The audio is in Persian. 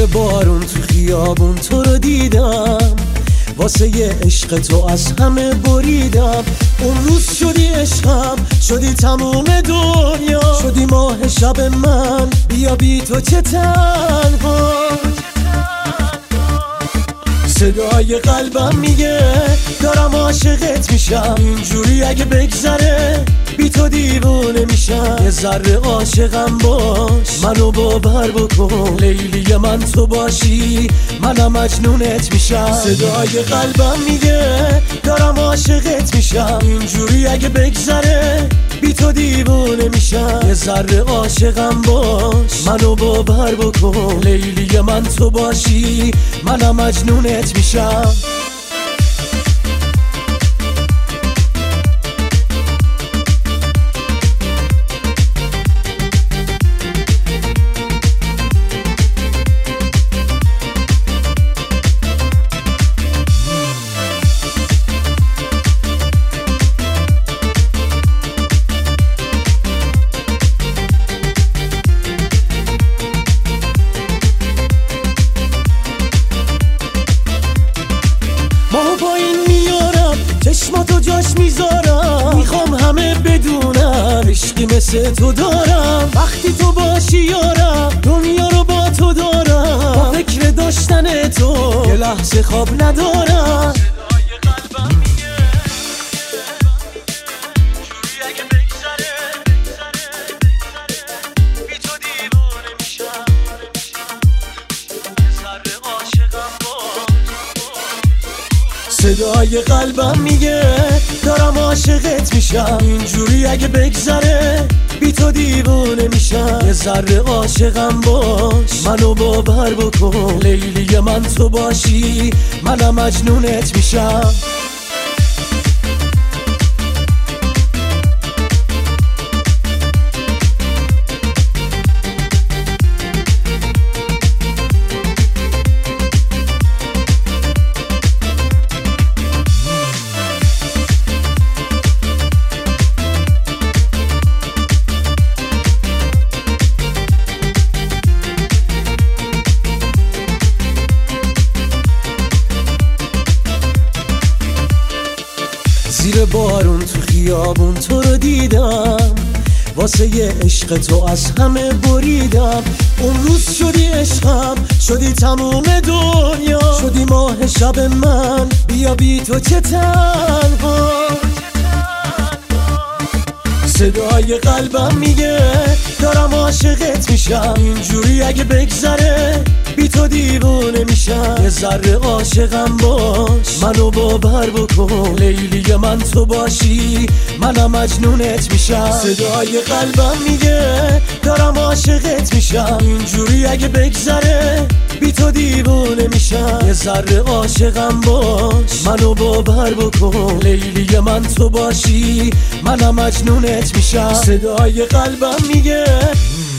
زیر بارون تو خیابون تو رو دیدم، واسه یه عشق تو از همه بریدم. اون روز شدی عشقم، شدی تموم دنیا، شدی ماه شب من، بیا بی تو چه تنها. صدای قلبم میگه دارم عاشقت میشم، اینجوری اگه بگذره بی تو دیوونه میشم. یه ذره عاشقم باش، منو باور بکن، لیلی من تو باشی منم مجنونت میشم. صدای قلبم میگه دارم عاشقت میشم، اینجوری اگه بگذره بی تو دیوونه میشم. یه ذره عاشقم باش، منو باور بکن، لیلی من تو باشی منم مجنونت میشم. چشماتو جاش میذارم، میخوام همه بدونن عشقی مثل تو دارم. وقتی تو باشی یارم، دنیا رو با تو دارم، با فکر داشتن تو یه لحظه خواب ندارم. صدای قلبم میگه دارم عاشقت میشم، اینجوری اگه بگذره بی تو دیوونه میشم. یه ذره عاشقم باش، منو باور بکن، لیلی من تو باشی منم مجنونت میشم. زیر بارون تو خیابون تو رو دیدم، واسه یه عشق تو از همه بریدم. اون روز شدی عشقم، شدی تموم دنیا، شدی ماه شب من، بیا بی تو چه تنها. صدای قلبم میگه دارم عاشقت میشم، اینجوری اگه بگذره بی تو دیوونه میشم. یه ذره عاشقم باش، منو باور بکن، لیلی من تو باشی منم مجنونت میشم. صدای قلبم میگه دارم عاشقت میشم، اینجوری اگه بگذره بی تو دیوونه میشم. یه ذره عاشقم باش، منو باور بکن، لیلی من تو باشی منم مجنونت میشم. صدای قلبم میگه